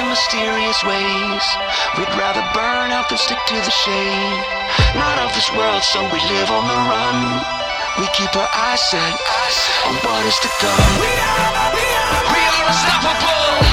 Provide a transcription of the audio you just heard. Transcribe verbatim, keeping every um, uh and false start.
in mysterious ways. We'd rather burn out than stick to the shade. Not of this world, so we live on the run. We keep our eyes set on what is to come. We are, we are, we are unstoppable.